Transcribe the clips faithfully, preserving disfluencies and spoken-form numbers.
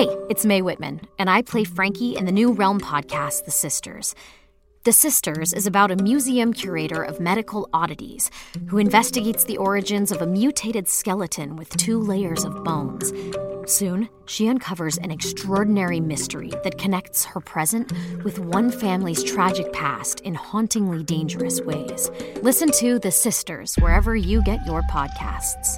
Hey, it's Mae Whitman, and I play Frankie in the new Realm podcast, The Sisters. The Sisters is about a museum curator of medical oddities who investigates the origins of a mutated skeleton with two layers of bones. Soon, she uncovers an extraordinary mystery that connects her present with one family's tragic past in hauntingly dangerous ways. Listen to The Sisters wherever you get your podcasts.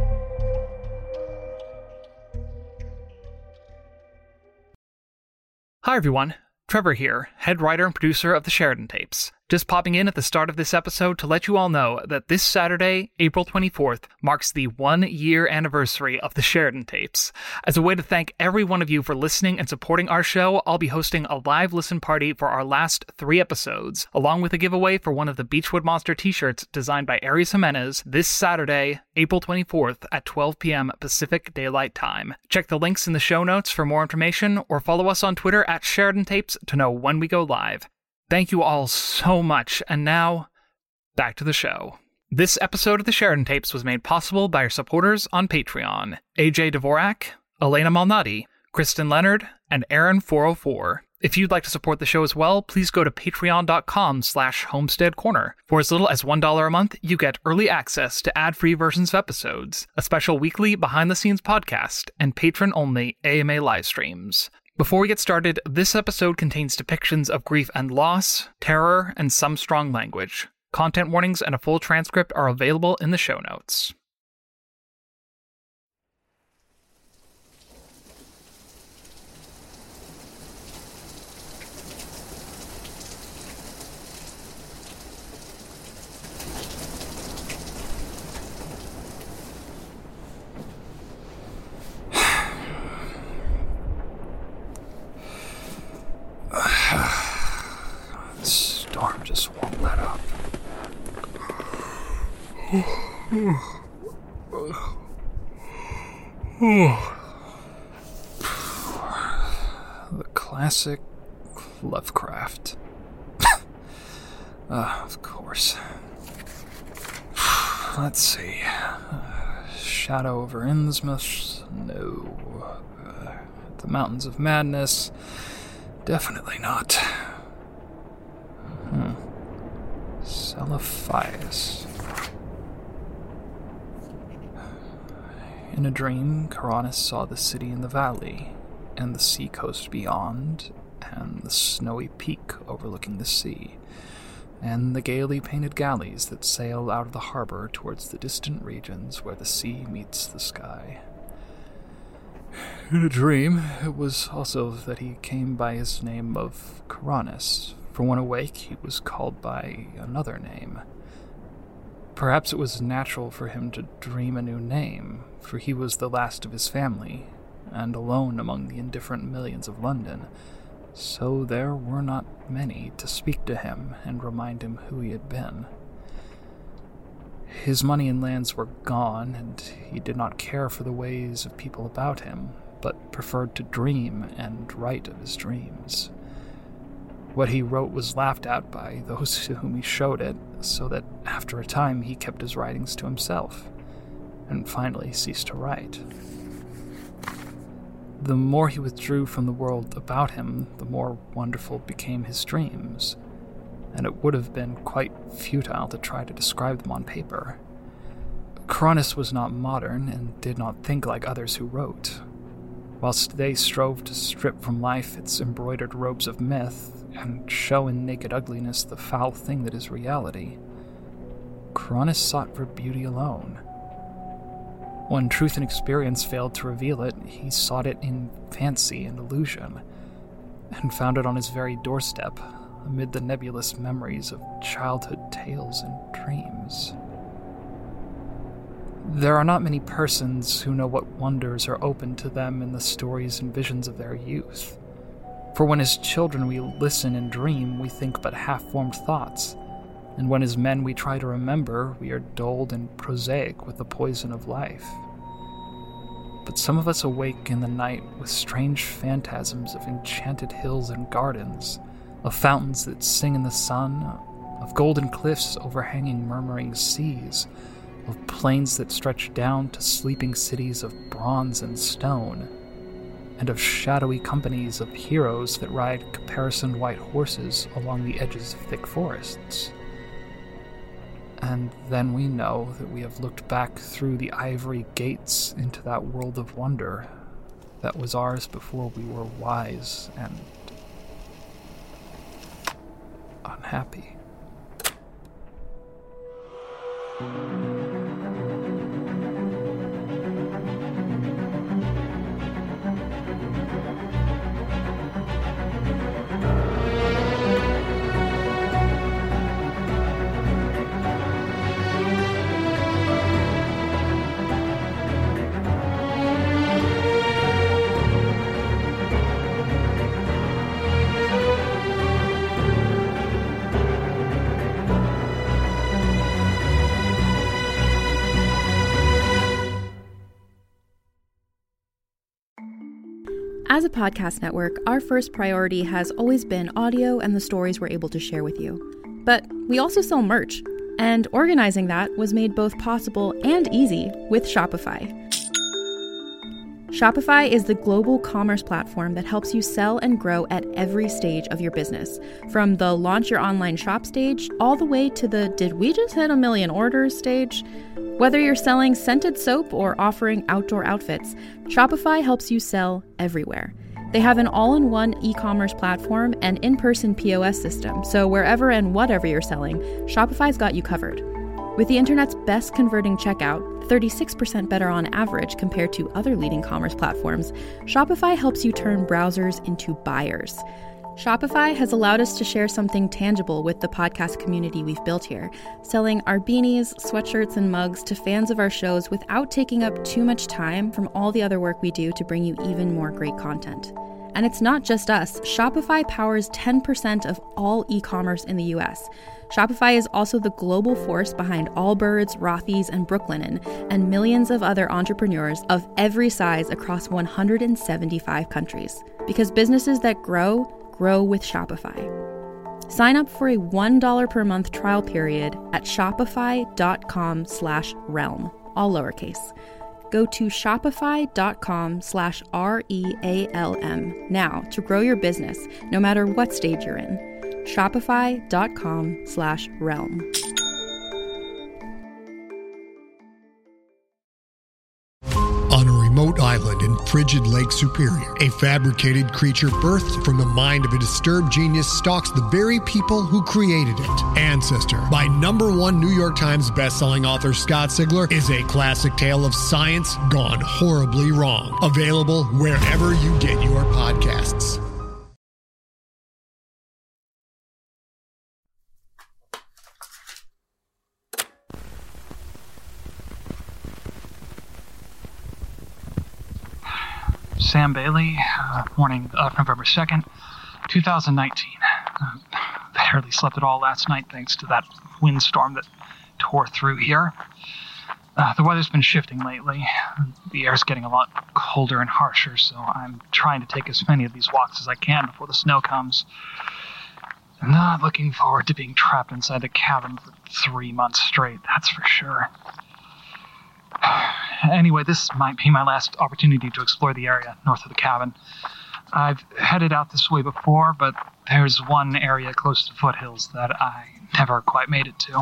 Hi everyone, Trevor here, head writer and producer of the Sheridan Tapes. Just popping in at the start of this episode to let you all know that this Saturday, April twenty-fourth, marks the one-year anniversary of the Sheridan Tapes. As a way to thank every one of you for listening and supporting our show, I'll be hosting a live listen party for our last three episodes, along with a giveaway for one of the Beechwood Monster t-shirts designed by Aries Jimenez this Saturday, April twenty-fourth at twelve p.m. Pacific Daylight Time. Check the links in the show notes for more information, or follow us on Twitter at Sheridan Tapes to know when we go live. Thank you all so much, and now, back to the show. This episode of the Sheridan Tapes was made possible by our supporters on Patreon: A J Dvorak, Elena Malnati, Kristen Leonard, and Aaron four oh four. If you'd like to support the show as well, please go to patreon.com slash homestead corner. For as little as one dollar a month, you get early access to ad-free versions of episodes, a special weekly behind-the-scenes podcast, and patron-only A M A live streams. Before we get started, this episode contains depictions of grief and loss, terror, and some strong language. Content warnings and a full transcript are available in the show notes. Storm just won't let up. The classic Lovecraft. uh, of course. Let's see. Uh, Shadow over Innsmouth? No. Uh, the Mountains of Madness? Definitely not. Hmm. Celophias. In a dream, Coronis saw the city in the valley, and the sea coast beyond, and the snowy peak overlooking the sea, and the gaily painted galleys that sail out of the harbor towards the distant regions where the sea meets the sky. In a dream, it was also that he came by his name of Coronis, for when awake he was called by another name. Perhaps it was natural for him to dream a new name, for he was the last of his family, and alone among the indifferent millions of London, so there were not many to speak to him and remind him who he had been. His money and lands were gone, and he did not care for the ways of people about him, but preferred to dream and write of his dreams. What he wrote was laughed at by those to whom he showed it, so that after a time he kept his writings to himself, and finally ceased to write. The more he withdrew from the world about him, the more wonderful became his dreams, and it would have been quite futile to try to describe them on paper. Coronis was not modern, and did not think like others who wrote. Whilst they strove to strip from life its embroidered robes of myth, and show in naked ugliness the foul thing that is reality, Coronis sought for beauty alone. When truth and experience failed to reveal it, he sought it in fancy and illusion, and found it on his very doorstep, amid the nebulous memories of childhood tales and dreams. There are not many persons who know what wonders are open to them in the stories and visions of their youth. For when as children we listen and dream, we think but half-formed thoughts, and when as men we try to remember, we are dulled and prosaic with the poison of life. But some of us awake in the night with strange phantasms of enchanted hills and gardens, of fountains that sing in the sun, of golden cliffs overhanging murmuring seas, of plains that stretch down to sleeping cities of bronze and stone, and of shadowy companies of heroes that ride caparisoned white horses along the edges of thick forests. And then we know that we have looked back through the ivory gates into that world of wonder that was ours before we were wise and unhappy. As a podcast network, our first priority has always been audio and the stories we're able to share with you. But we also sell merch, and organizing that was made both possible and easy with Shopify. Shopify is the global commerce platform that helps you sell and grow at every stage of your business, from the launch your online shop stage all the way to the did we just hit a million orders stage. Whether you're selling scented soap or offering outdoor outfits, Shopify helps you sell everywhere. They have an all-in-one e-commerce platform and in-person P O S system, so wherever and whatever you're selling, Shopify's got you covered. With the internet's best converting checkout, thirty-six percent better on average compared to other leading commerce platforms, Shopify helps you turn browsers into buyers. Shopify has allowed us to share something tangible with the podcast community we've built here, selling our beanies, sweatshirts, and mugs to fans of our shows without taking up too much time from all the other work we do to bring you even more great content. And it's not just us. Shopify powers ten percent of all e-commerce in the U S. Shopify is also the global force behind Allbirds, Rothy's, and Brooklinen, and millions of other entrepreneurs of every size across one hundred seventy-five countries. Because businesses that grow, grow with Shopify. Sign up for a one dollar per month trial period at shopify.com slash realm, all lowercase. Go to shopify.com slash R-E-A-L-M now to grow your business, no matter what stage you're in. Shopify.com slash realm. On a remote island in frigid Lake Superior, a fabricated creature birthed from the mind of a disturbed genius stalks the very people who created it. Ancestor, by number one New York Times bestselling author Scott Sigler, is a classic tale of science gone horribly wrong. Available wherever you get your podcasts. Sam Bailey, uh, morning of November second, twenty nineteen. Uh, barely slept at all last night thanks to that windstorm that tore through here. Uh, the weather's been shifting lately. The air's getting a lot colder and harsher, so I'm trying to take as many of these walks as I can before the snow comes. I'm not looking forward to being trapped inside the cabin for three months straight, that's for sure. Anyway, this might be my last opportunity to explore the area north of the cabin. I've headed out this way before, but there's one area close to the foothills that I never quite made it to.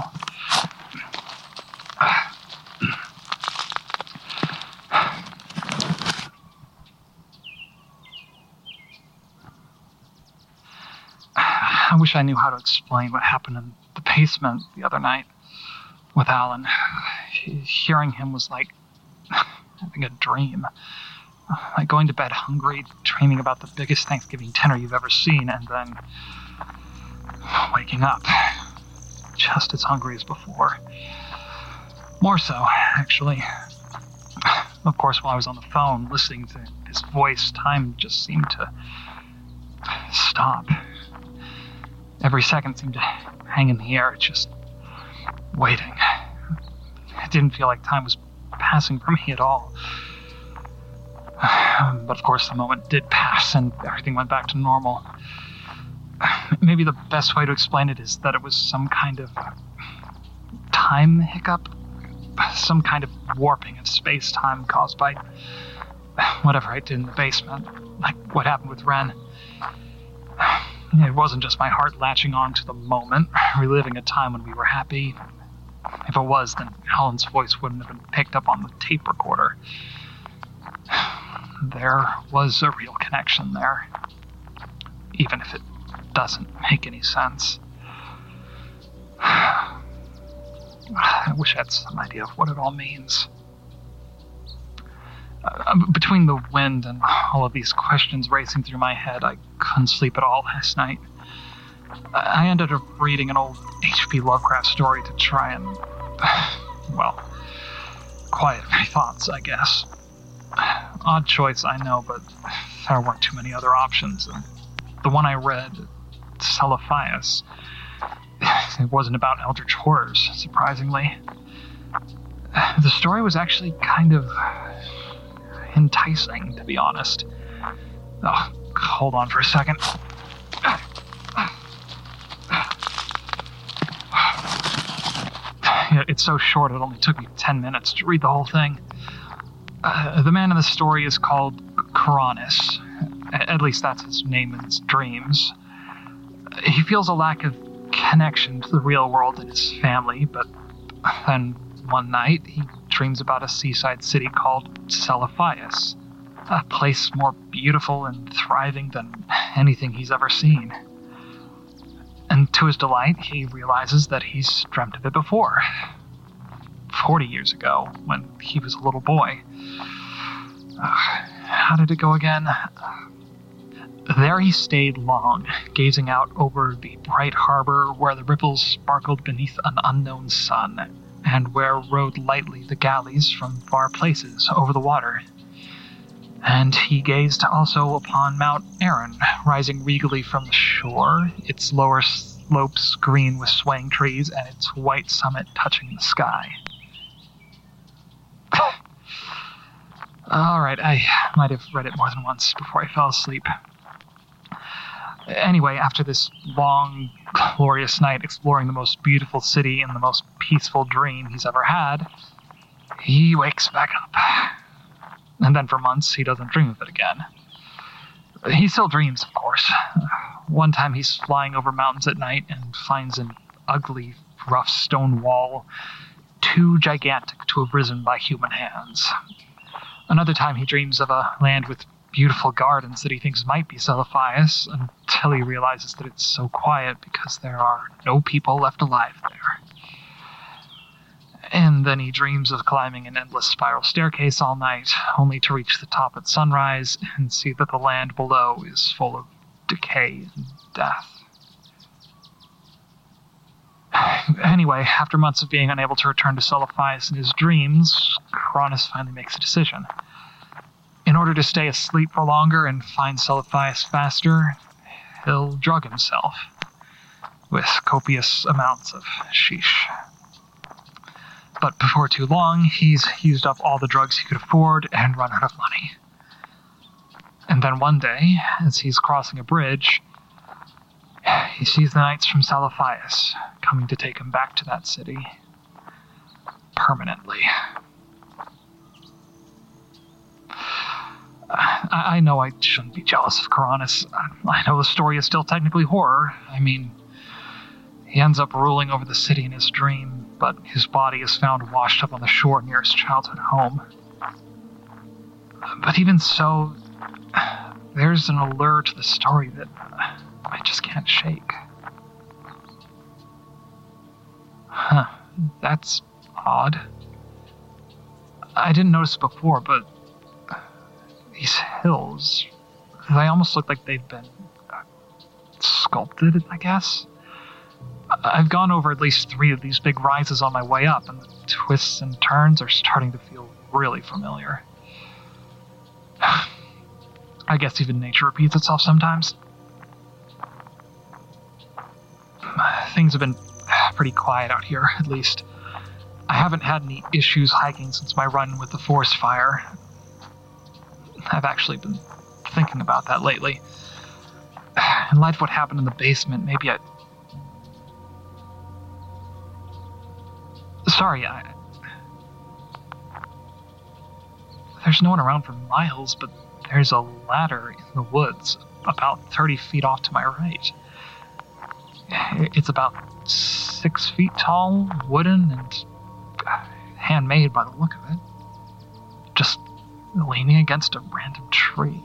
I wish I knew how to explain what happened in the basement the other night with Alan. Hearing him was like having a dream. Like going to bed hungry, dreaming about the biggest Thanksgiving dinner you've ever seen, and then waking up just as hungry as before. More so, actually. Of course, while I was on the phone listening to his voice, time just seemed to stop. Every second seemed to hang in the air, just waiting. It didn't feel like time was passing for me at all. But of course the moment did pass and everything went back to normal. Maybe the best way to explain it is that it was some kind of time hiccup. Some kind of warping of space-time caused by whatever I did in the basement, like what happened with Ren. It wasn't just my heart latching on to the moment, reliving a time when we were happy. If it was, then Helen's voice wouldn't have been picked up on the tape recorder. There was a real connection there, even if it doesn't make any sense. I wish I had some idea of what it all means. Uh, between the wind and all of these questions racing through my head, I couldn't sleep at all last night. I ended up reading an old H P Lovecraft story to try and, well, quiet my thoughts, I guess. Odd choice, I know, but there weren't too many other options. And the one I read, Celiphias, it wasn't about eldritch horrors, surprisingly. The story was actually kind of enticing, to be honest. Oh, hold on for a second. It's so short, it only took me ten minutes to read the whole thing. Uh, the man in the story is called Coronis. At least that's his name in his dreams. He feels a lack of connection to the real world and his family, but then one night he dreams about a seaside city called Celiphias, a place more beautiful and thriving than anything he's ever seen. And to his delight, he realizes that he's dreamt of it before. Forty years ago, when he was a little boy. Uh, how did it go again? There he stayed long, gazing out over the bright harbor where the ripples sparkled beneath an unknown sun, and where rode lightly the galleys from far places over the water. And he gazed also upon Mount Aran, rising regally from the shore, its lower slopes green with swaying trees, and its white summit touching the sky. All right, I might have read it more than once before I fell asleep. Anyway, after this long, glorious night exploring the most beautiful city and the most peaceful dream he's ever had, he wakes back up. And then for months, he doesn't dream of it again. He still dreams, of course. One time he's flying over mountains at night and finds an ugly, rough stone wall, too gigantic to have risen by human hands. Another time he dreams of a land with beautiful gardens that he thinks might be Celiphias, until he realizes that it's so quiet because there are no people left alive there. And then he dreams of climbing an endless spiral staircase all night, only to reach the top at sunrise and see that the land below is full of decay and death. Anyway, after months of being unable to return to Celiphias in his dreams, Coronis finally makes a decision. In order to stay asleep for longer and find Celiphias faster, he'll drug himself with copious amounts of sheesh. But before too long, he's used up all the drugs he could afford and run out of money. And then one day, as he's crossing a bridge, he sees the knights from Celiphias coming to take him back to that city permanently. I, I know I shouldn't be jealous of Coronis. I know the story is still technically horror. I mean, he ends up ruling over the city in his dream, but his body is found washed up on the shore near his childhood home. But even so, there's an allure to the story that I just can't shake. Huh, that's odd. I didn't notice it before, but these hills, they almost look like they've been uh, sculpted, I guess. I've gone over at least three of these big rises on my way up, and the twists and turns are starting to feel really familiar. I guess even nature repeats itself sometimes. Things have been pretty quiet out here, at least. I haven't had any issues hiking since my run with the forest fire. I've actually been thinking about that lately. In light of what happened in the basement, maybe I... Sorry, I... there's no one around for miles, but there's a ladder in the woods about thirty feet off to my right. It's about six feet tall, wooden, and handmade by the look of it. Just leaning against a random tree.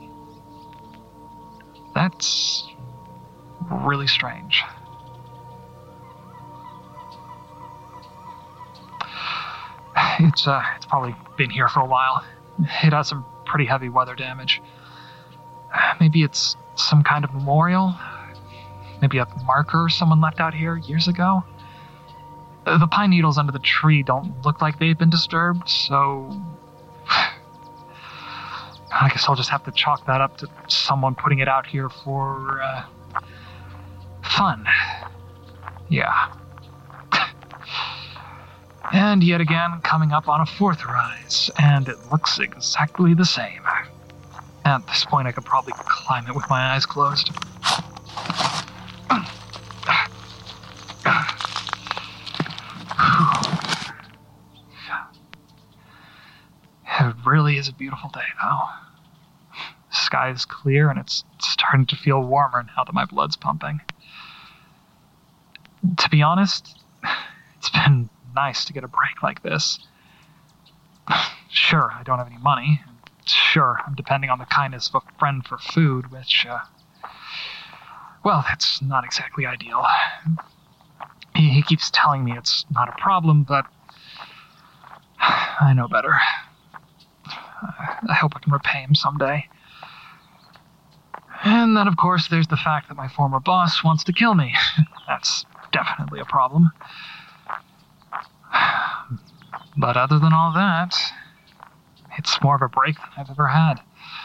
That's really strange. It's, uh, it's probably been here for a while. It has some pretty heavy weather damage. Maybe it's some kind of memorial? Maybe a marker someone left out here years ago? The pine needles under the tree don't look like they've been disturbed, so... I guess I'll just have to chalk that up to someone putting it out here for, uh... fun. Yeah. And yet again, coming up on a fourth rise, and it looks exactly the same. At this point, I could probably climb it with my eyes closed. It really is a beautiful day, though. The sky is clear, and it's starting to feel warmer now that my blood's pumping. To be honest, it's been nice to get a break like this. Sure, I don't have any money. Sure, I'm depending on the kindness of a friend for food, which, uh... well, that's not exactly ideal. He, he keeps telling me it's not a problem, but... I know better. I hope I can repay him someday. And then, of course, there's the fact that my former boss wants to kill me. That's definitely a problem. But other than all that, it's more of a break than I've ever had.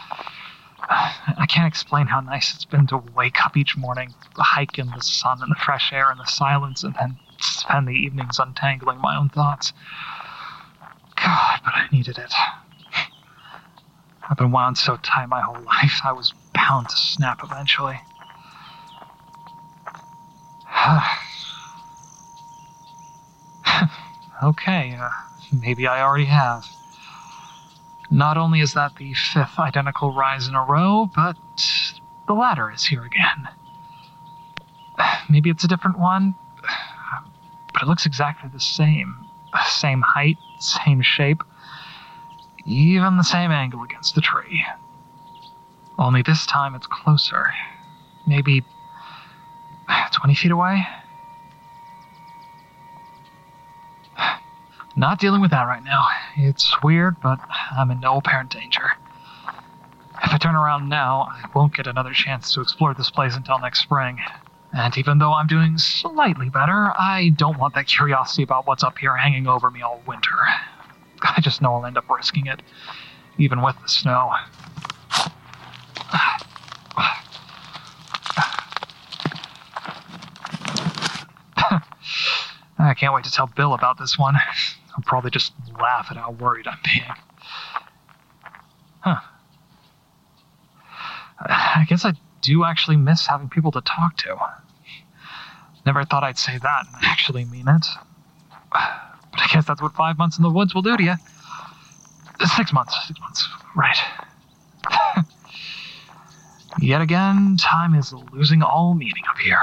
I can't explain how nice it's been to wake up each morning, hike in the sun and the fresh air and the silence, and then spend the evenings untangling my own thoughts. God, but I needed it. I've been wound so tight my whole life, I was bound to snap eventually. Okay, uh, maybe I already have. Not only is that the fifth identical rise in a row, but the ladder is here again. Maybe it's a different one, but it looks exactly the same. Same height, same shape, even the same angle against the tree. Only this time it's closer. Maybe twenty feet away? Not dealing with that right now. It's weird, but I'm in no apparent danger. If I turn around now, I won't get another chance to explore this place until next spring. And even though I'm doing slightly better, I don't want that curiosity about what's up here hanging over me all winter. I just know I'll end up risking it, even with the snow. I can't wait to tell Bill about this one. He'll probably just laugh at how worried I'm being. Huh. I guess I do actually miss having people to talk to. Never thought I'd say that and actually mean it. But I guess that's what five months in the woods will do to you. Six months. Six months. Right. Yet again, time is losing all meaning up here.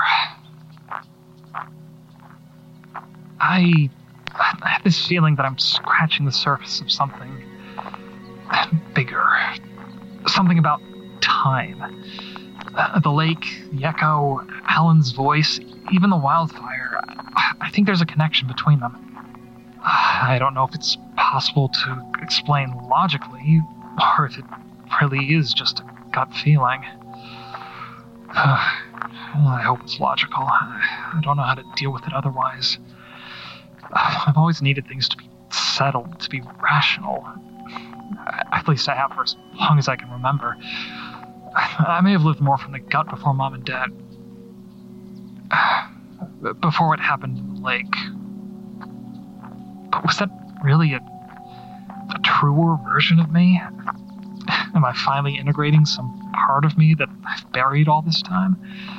I, I have this feeling that I'm scratching the surface of something bigger. Something about time. Uh, the lake, the echo, Alan's voice, even the wildfire. I think there's a connection between them. I don't know if it's possible to explain logically, or if it really is just a gut feeling. Uh, well, I hope it's logical. I don't know how to deal with it otherwise. I've always needed things to be settled, to be rational. At least I have for as long as I can remember. I may have lived more from the gut before Mom and Dad. Before what happened in the lake. But was that really a, a truer version of me? Am I finally integrating some part of me that I've buried all this time?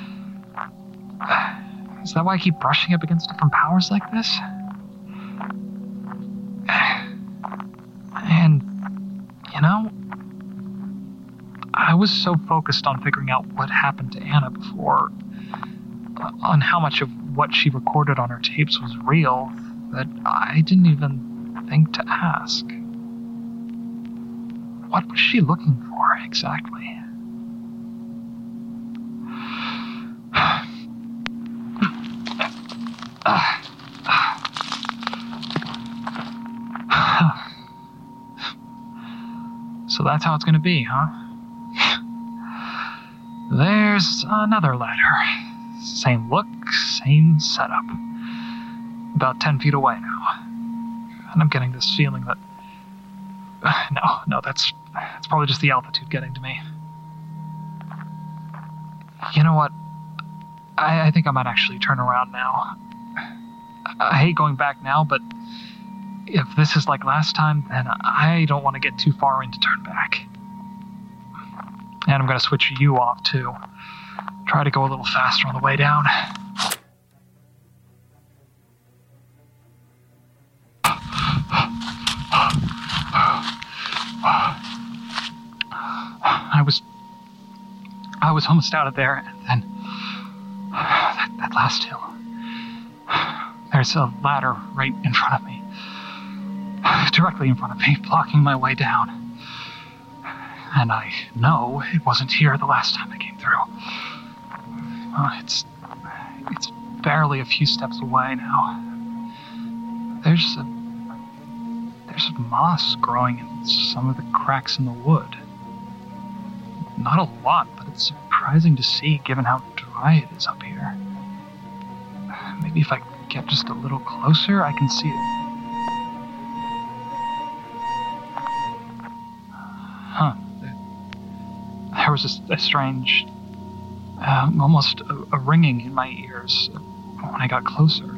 Is that why I keep brushing up against different powers like this? And You know, I was so focused on figuring out what happened to Anna before, uh, on how much of what she recorded on her tapes was real, that I didn't even think to ask. What was she looking for, exactly? So that's how it's going to be, huh? There's another ladder. Same look, same setup. About ten feet away now. And I'm getting this feeling that... Uh, no, no, that's, that's probably just the altitude getting to me. You know what? I, I think I might actually turn around now. I, I hate going back now, but if this is like last time, then I don't want to get too far in to turn back. And I'm going to switch you off, too. Try to go a little faster on the way down. I was... I was almost out of there, and then... That, that last hill. There's a ladder right in front of me. Directly in front of me, blocking my way down. And I know it wasn't here the last time I came through. Uh, it's... It's barely a few steps away now. There's a... There's moss growing in some of the cracks in the wood. Not a lot, but it's surprising to see given how dry it is up here. Maybe if I get just a little closer, I can see it. Huh. There was a, a strange, uh, almost a, a ringing in my ears when I got closer.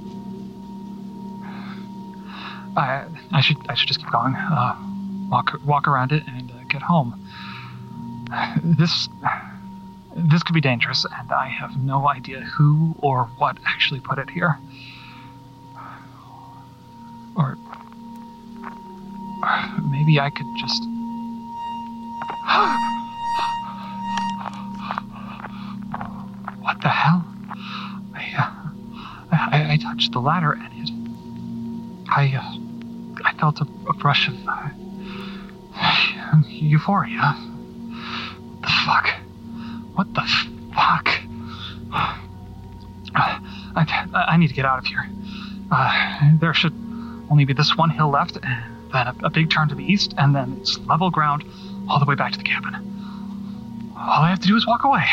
I, I should I should just keep going. Uh, walk walk around it and uh, get home. This this could be dangerous, and I have no idea who or what actually put it here. Or, or maybe I could just. What the hell? I, uh, I I touched the ladder and it. I uh, I felt a, a rush of uh, euphoria. What the fuck? What the fuck? I, I need to get out of here. Uh, there should only be this one hill left, and then a, a big turn to the east, and then it's level ground all the way back to the cabin. All I have to do is walk away.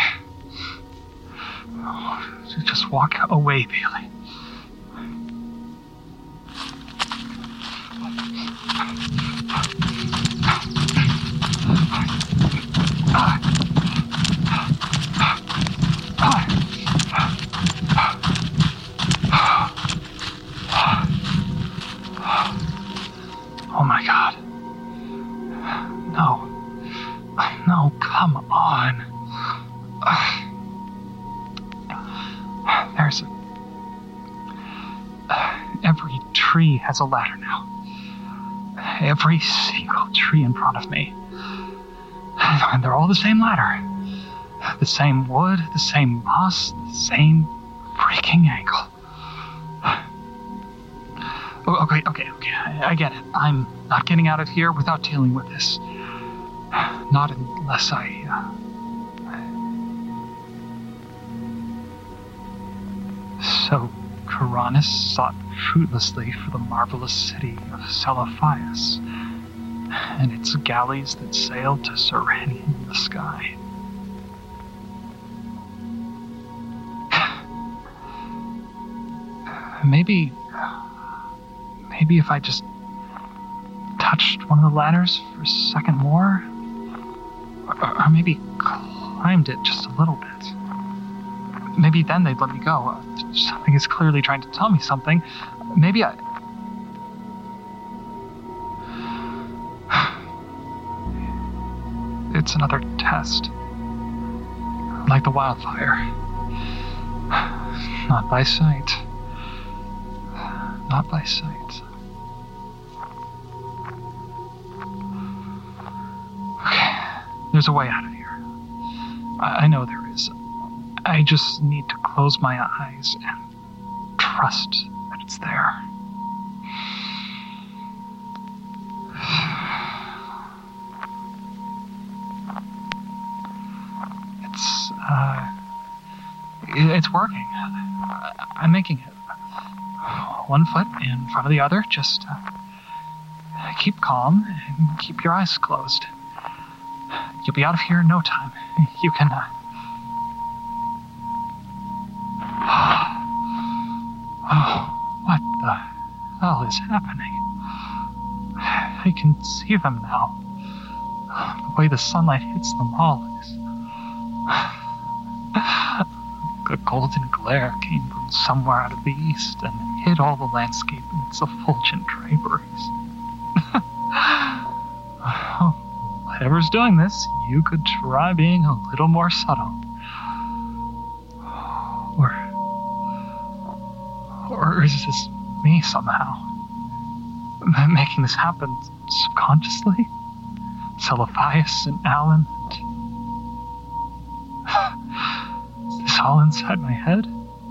Just walk away, Bailey. Oh my God. No. No, come on. There's a... Every tree has a ladder now. Every single tree in front of me. And they're all the same ladder. The same wood, the same moss, the same freaking angle. Okay, okay, okay, I, I get it. I'm not getting out of here without dealing with this. Not unless I... Uh... So, Kuranes sought fruitlessly for the marvelous city of Celephias, and its galleys that sailed to Serenium in the sky. Maybe... Maybe if I just touched one of the ladders for a second more, or, or maybe climbed it just a little bit. Maybe then they'd let me go. Something is clearly trying to tell me something. Maybe I... It's another test. Like the wildfire. Not by sight. Not by sight. There's a way out of here. I, I know there is. I just need to close my eyes and trust that it's there. It's, uh, it, it's working. I, I'm making it. One foot in front of the other, just uh, keep calm and keep your eyes closed. You'll be out of here in no time. You can, uh... Oh, what the hell is happening? I can see them now. The way the sunlight hits them all is... The golden glare came from somewhere out of the east and hid all the landscape in its effulgent draperies. Whatever's doing this, you could try being a little more subtle. Or... Or is this me somehow? Making this happen subconsciously? Celophias and Alan and... Is this all inside my head?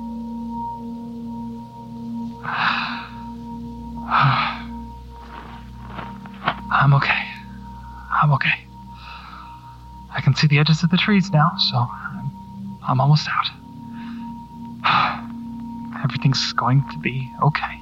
I'm okay. I'm okay. I can see the edges of the trees now, so I'm, I'm almost out. Everything's going to be okay.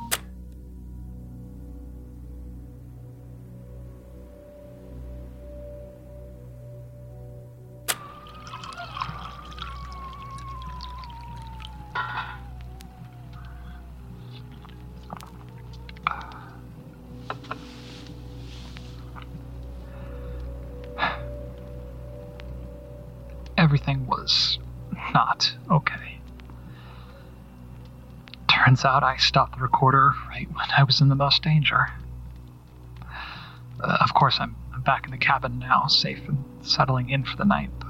Everything was not okay. Turns out I stopped the recorder right when I was in the most danger. Uh, of course, I'm, I'm back in the cabin now, safe and settling in for the night, but...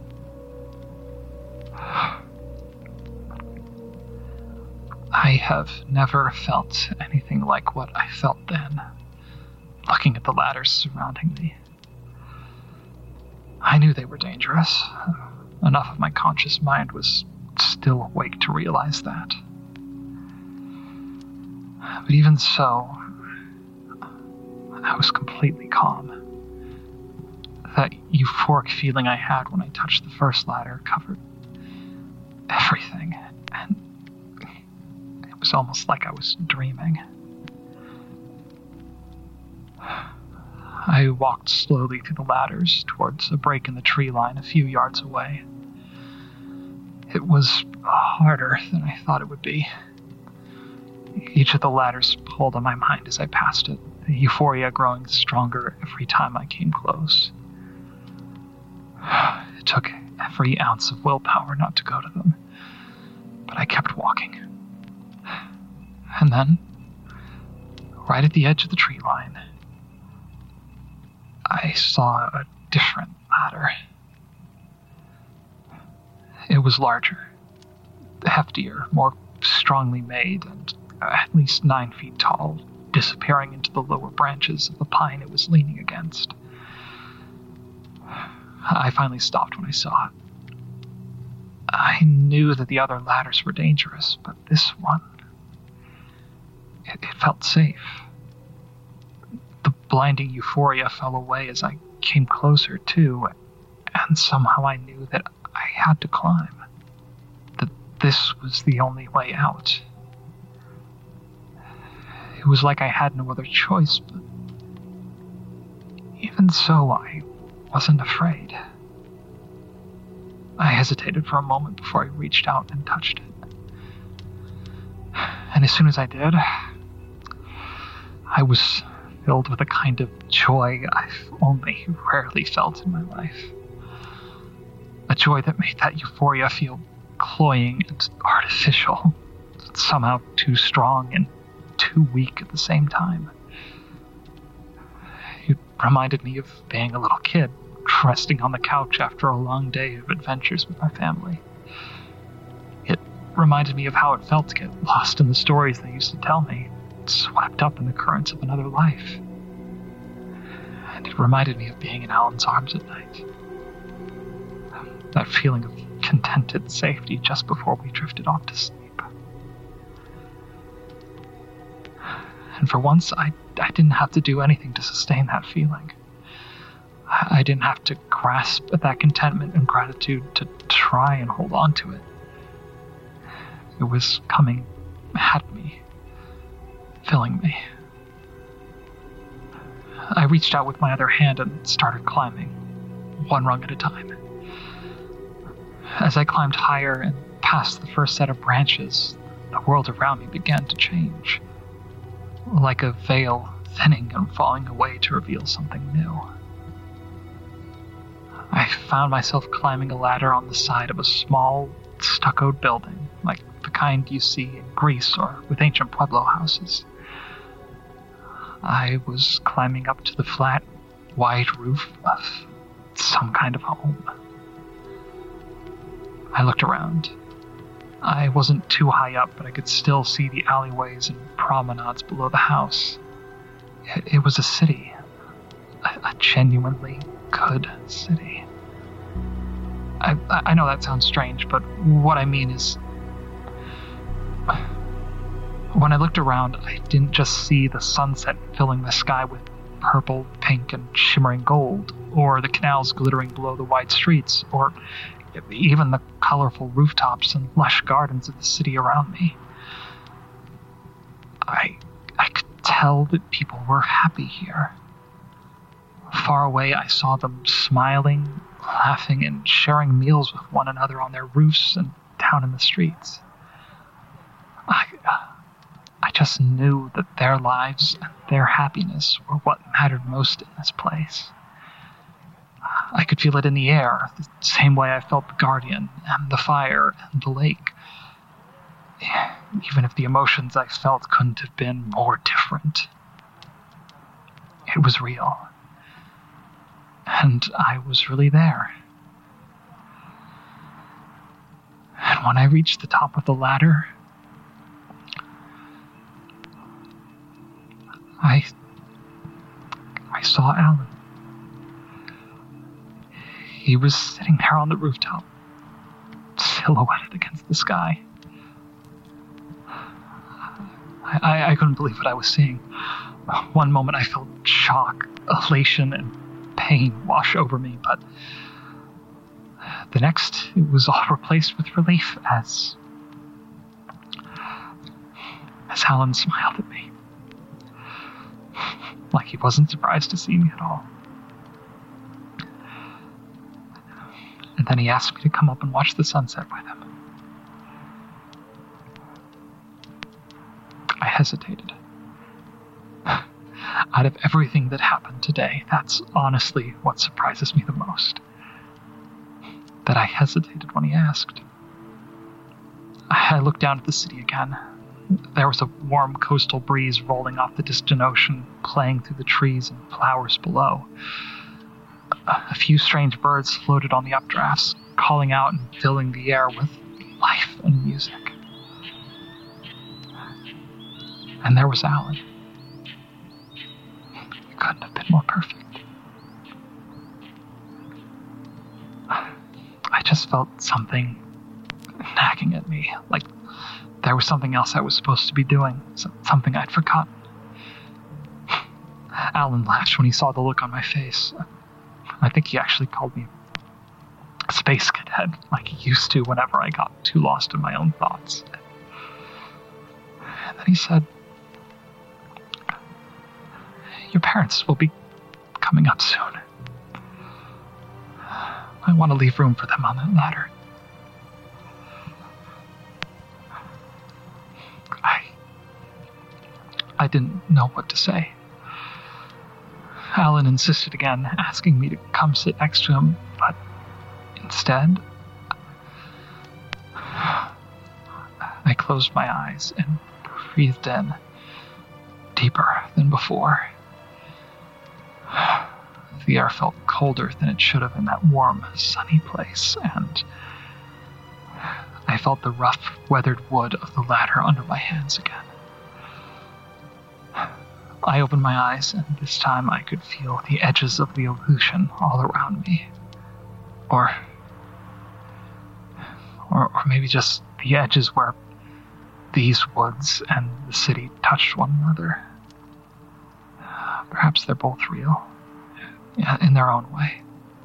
I have never felt anything like what I felt then, looking at the ladders surrounding me. I knew they were dangerous. Enough of my conscious mind was still awake to realize that. But even so, I was completely calm. That euphoric feeling I had when I touched the first ladder covered everything, and it was almost like I was dreaming. I walked slowly through the ladders towards a break in the tree line a few yards away. It was harder than I thought it would be. Each of the ladders pulled on my mind as I passed it, the euphoria growing stronger every time I came close. It took every ounce of willpower not to go to them, but I kept walking. And then, right at the edge of the tree line, I saw a different ladder. It was larger, heftier, more strongly made, and at least nine feet tall, disappearing into the lower branches of the pine it was leaning against. I finally stopped when I saw it. I knew that the other ladders were dangerous, but this one, it, it felt safe. The blinding euphoria fell away as I came closer too, and somehow I knew that I had to climb. That this was the only way out. It was like I had no other choice, but even so, I wasn't afraid. I hesitated for a moment before I reached out and touched it. And as soon as I did, I was filled with a kind of joy I've only rarely felt in my life. A joy that made that euphoria feel cloying and artificial, somehow too strong and too weak at the same time. It reminded me of being a little kid, resting on the couch after a long day of adventures with my family. It reminded me of how it felt to get lost in the stories they used to tell me, swept up in the currents of another life. It reminded me of being in Alan's arms at night. That feeling of contented safety just before we drifted off to sleep. And for once, I, I didn't have to do anything to sustain that feeling. I, I didn't have to grasp at that contentment and gratitude to try and hold on to it. It was coming at me, filling me. I reached out with my other hand and started climbing, one rung at a time. As I climbed higher and past the first set of branches, the world around me began to change, like a veil thinning and falling away to reveal something new. I found myself climbing a ladder on the side of a small, stuccoed building, like the kind you see in Greece or with ancient Pueblo houses. I was climbing up to the flat, wide roof of some kind of home. I looked around. I wasn't too high up, but I could still see the alleyways and promenades below the house. It, it was a city. A, a genuinely good city. I, I know that sounds strange, but what I mean is, when I looked around, I didn't just see the sunset filling the sky with purple, pink, and shimmering gold, or the canals glittering below the wide streets, or even the colorful rooftops and lush gardens of the city around me. I, I could tell that people were happy here. Far away, I saw them smiling, laughing, and sharing meals with one another on their roofs and down in the streets. I, I just knew that their lives and their happiness were what mattered most in this place. I could feel it in the air, the same way I felt the guardian, and the fire, and the lake. Even if the emotions I felt couldn't have been more different. It was real. And I was really there. And when I reached the top of the ladder, I... I saw Alan. He was sitting there on the rooftop, silhouetted against the sky. I, I, I couldn't believe what I was seeing. One moment I felt shock, elation, and pain wash over me, but the next it was all replaced with relief as as Alan smiled at me, like he wasn't surprised to see me at all. And then he asked me to come up and watch the sunset with him. I hesitated. Out of everything that happened today, that's honestly what surprises me the most. That I hesitated when he asked. I looked down at the city again. There was a warm coastal breeze rolling off the distant ocean, playing through the trees and flowers below. A few strange birds floated on the updrafts, calling out and filling the air with life and music. And there was Alan. He couldn't have been more perfect. I just felt something nagging at me, like there was something else I was supposed to be doing, something I'd forgotten. Alan laughed when he saw the look on my face. I think he actually called me a space cadet, like he used to whenever I got too lost in my own thoughts. And then he said, "Your parents will be coming up soon. I want to leave room for them on that ladder." I... I didn't know what to say. Alan insisted again, asking me to come sit next to him, but instead, I closed my eyes and breathed in, deeper than before. The air felt colder than it should have in that warm, sunny place, and I felt the rough, weathered wood of the ladder under my hands again. I opened my eyes, and this time I could feel the edges of the illusion all around me. Or, or, or maybe just the edges where these woods and the city touched one another. Perhaps they're both real, in their own way.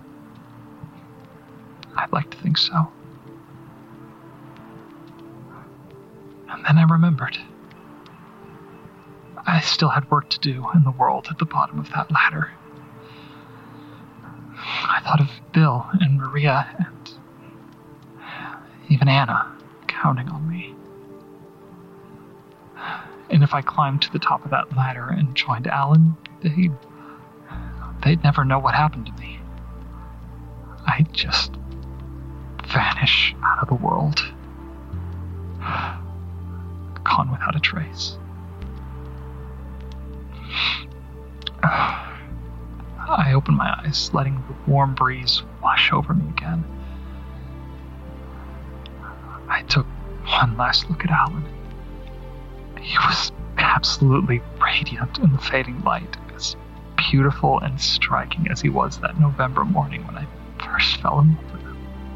I'd like to think so. And then I remembered. I still had work to do in the world at the bottom of that ladder. I thought of Bill and Maria and even Anna counting on me. And if I climbed to the top of that ladder and joined Alan, they'd, they'd never know what happened to me. I'd just vanish out of the world. Gone without a trace. I opened my eyes, letting the warm breeze wash over me again. I took one last look at Alan. He was absolutely radiant in the fading light, as beautiful and striking as he was that November morning when I first fell in love with him.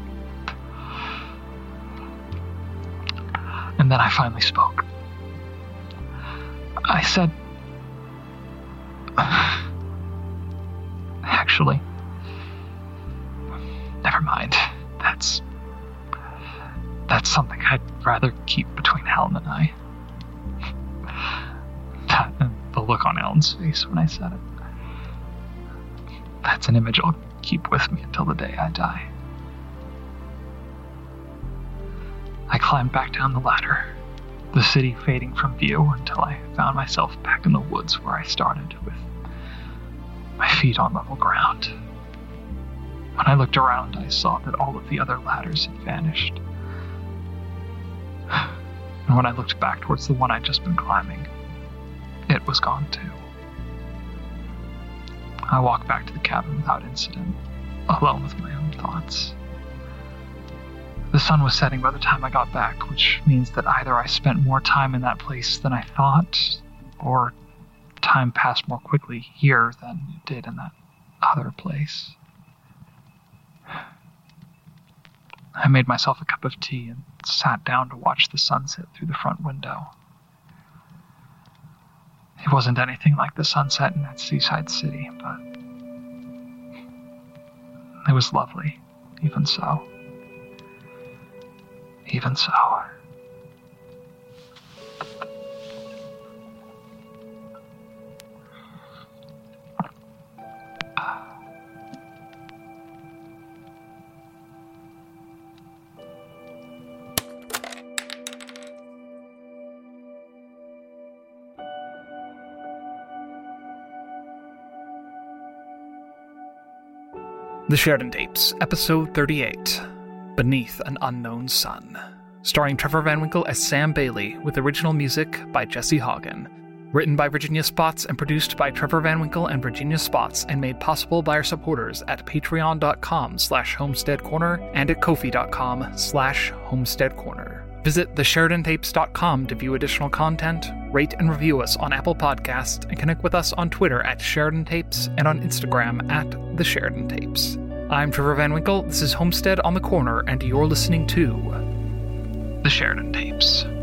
And then I finally spoke. I said, actually, never mind. That's, that's something I'd rather keep between Alan and I. That, and the look on Alan's face when I said it. That's an image I'll keep with me until the day I die. I climbed back down the ladder, the city fading from view until I found myself back in the woods where I started, with my feet on level ground. When I looked around, I saw that all of the other ladders had vanished. And when I looked back towards the one I'd just been climbing, it was gone too. I walked back to the cabin without incident, alone with my own thoughts. The sun was setting by the time I got back, which means that either I spent more time in that place than I thought, or time passed more quickly here than it did in that other place. I made myself a cup of tea and sat down to watch the sunset through the front window. It wasn't anything like the sunset in that seaside city, but it was lovely, even so. Even so. The Sheridan Tapes, Episode thirty-eight, Beneath an Unknown Sun, starring Trevor Van Winkle as Sam Bailey, with original music by Jesse Hagen. Written by Virginia Spots and produced by Trevor Van Winkle and Virginia Spots, and made possible by our supporters at patreon.com slash homestead corner and at ko-fi.com slash homestead corner. Visit the sheridan tapes dot com to view additional content, rate and review us on Apple Podcasts, and connect with us on Twitter at Sheridan Tapes and on Instagram at The Sheridan Tapes. I'm Trevor Van Winkle, this is Homestead on the Corner, and you're listening to The Sheridan Tapes.